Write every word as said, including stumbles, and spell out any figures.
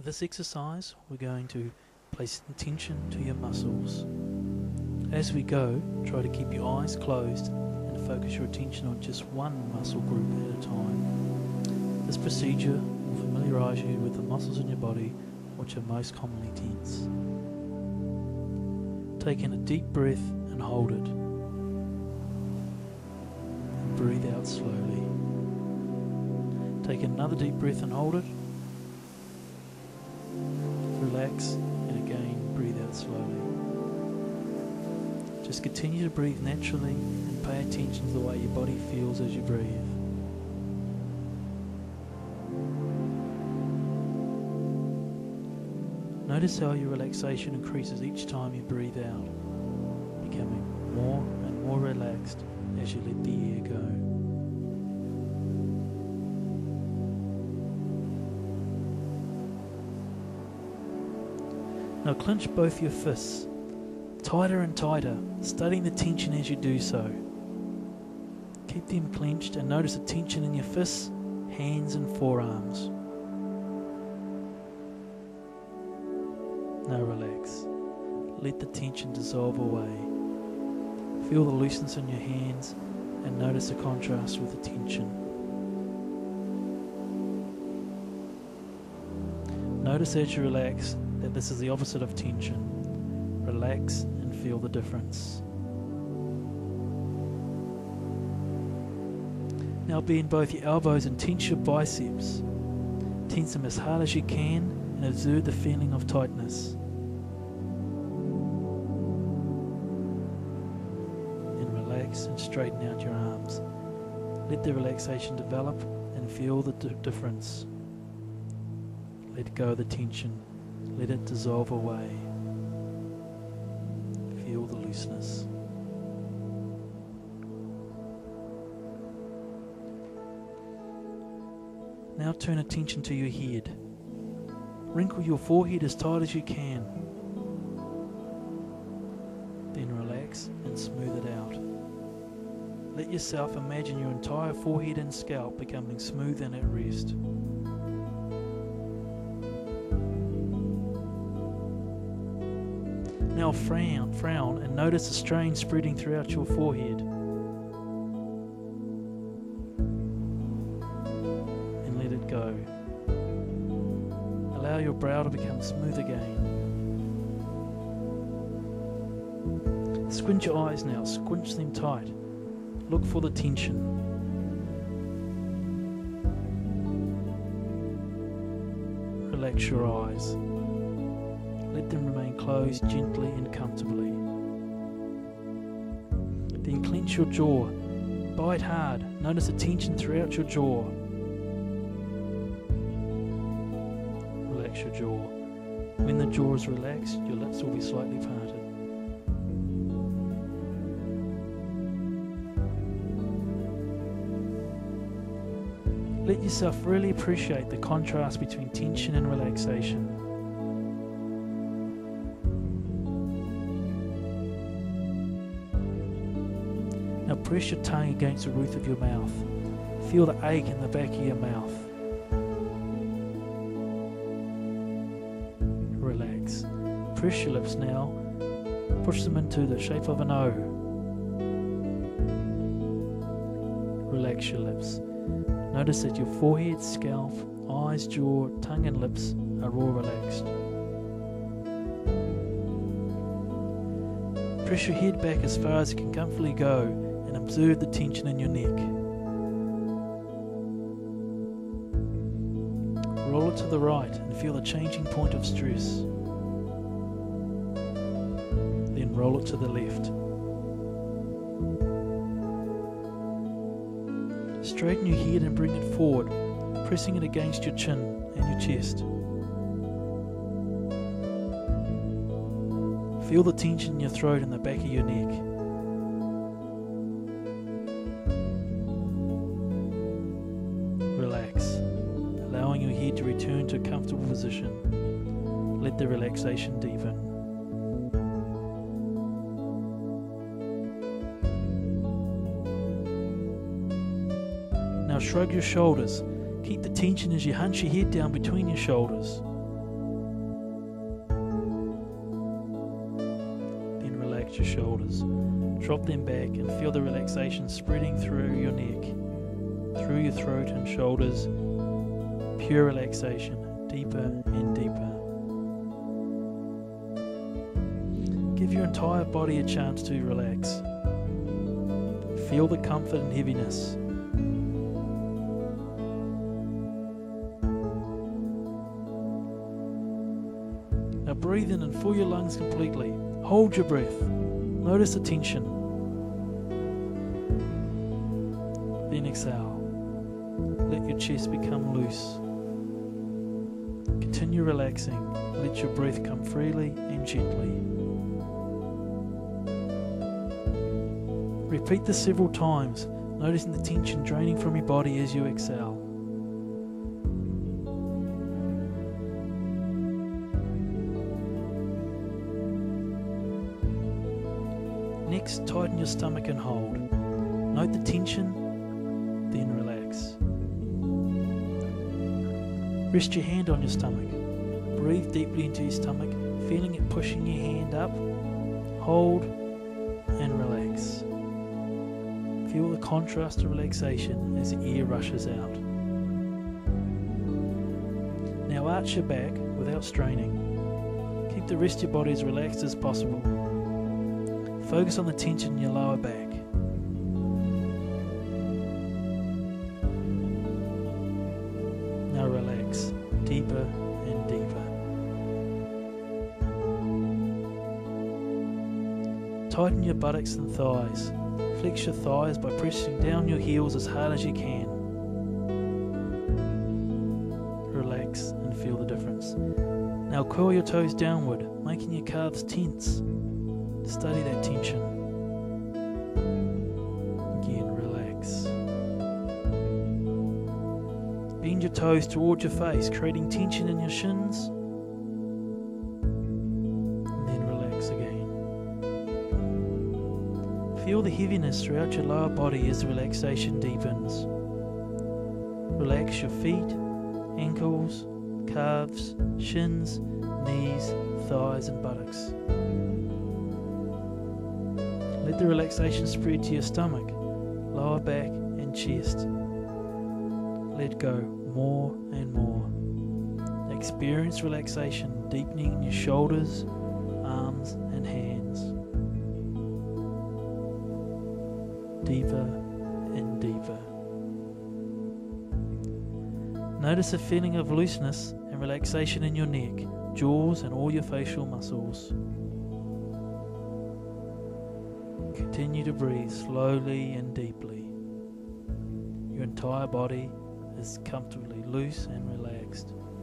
With this exercise, we're going to place tension to your muscles. As we go, try to keep your eyes closed and focus your attention on just one muscle group at a time. This procedure will familiarise you with the muscles in your body which are most commonly tense. Take in a deep breath and hold it. And breathe out slowly. Take another deep breath and hold it. Relax and again breathe out slowly. Just continue to breathe naturally and pay attention to the way your body feels as you breathe. Notice how your relaxation increases each time you breathe out, becoming more and more relaxed as you let the air go. Now clench both your fists, tighter and tighter, studying the tension as you do so. Keep them clenched and notice the tension in your fists, hands and forearms. Now relax. Let the tension dissolve away. Feel the looseness in your hands and notice the contrast with the tension. Notice as you relax that this is the opposite of tension. Relax and feel the difference. Now bend both your elbows and tense your biceps. Tense them as hard as you can and observe the feeling of tightness. Then relax and straighten out your arms. Let the relaxation develop and feel the d- difference. Let go of the tension. Let it dissolve away. Feel the looseness. Now turn attention to your head. Wrinkle your forehead as tight as you can. Then relax and smooth it out. Let yourself imagine your entire forehead and scalp becoming smooth and at rest. Now frown, frown and notice the strain spreading throughout your forehead. And let it go. Allow your brow to become smooth again. Squint your eyes now, squinch them tight. Look for the tension. Relax your eyes. Let them remain closed gently and comfortably. Then clench your jaw. Bite hard. Notice the tension throughout your jaw. Relax your jaw. When the jaw is relaxed, your lips will be slightly parted. Let yourself really appreciate the contrast between tension and relaxation. Now press your tongue against the roof of your mouth. Feel the ache in the back of your mouth. Relax. Press your lips now. Push them into the shape of an O. Relax your lips. Notice that your forehead, scalp, eyes, jaw, tongue and lips are all relaxed. Press your head back as far as it can comfortably go and observe the tension in your neck. Roll it to the right and feel the changing point of stress. Then roll it to the left. Straighten your head and bring it forward, pressing it against your chin and your chest. Feel the tension in your throat and the back of your neck. Relax, allowing your head to return to a comfortable position. Let the relaxation deepen. Now shrug your shoulders. Keep the tension as you hunch your head down between your shoulders. relax your shoulders. Drop them back and feel the relaxation spreading through your neck, through your throat and shoulders. Pure relaxation, deeper and deeper. Give your entire body a chance to relax. Feel the comfort and heaviness. Now breathe in and fill your lungs completely. Hold your breath. Notice the tension. Then exhale. Let your chest become loose. Continue relaxing. Let your breath come freely and gently. Repeat this several times, noticing the tension draining from your body as you exhale. Next, tighten your stomach and hold. Note the tension, then relax. Rest your hand on your stomach. Breathe deeply into your stomach, feeling it pushing your hand up. Hold and relax. Feel the contrast of relaxation as the air rushes out. Now arch your back without straining. Keep the rest of your body as relaxed as possible. Focus on the tension in your lower back. Now relax deeper and deeper. Tighten your buttocks and thighs. Flex your thighs by pressing down your heels as hard as you can. Relax and feel the difference. Now curl your toes downward, making your calves tense. Study that tension. Again, relax. Bend your toes towards your face, creating tension in your shins. And then relax again. Feel the heaviness throughout your lower body as the relaxation deepens. Relax your feet, ankles, calves, shins, knees, thighs and buttocks. Let the relaxation spread to your stomach, lower back and chest. Let go more and more. Experience relaxation deepening in your shoulders, arms and hands. Deeper and deeper. Notice a feeling of looseness and relaxation in your neck, jaws and all your facial muscles. Continue to breathe slowly and deeply. Your entire body is comfortably loose and relaxed.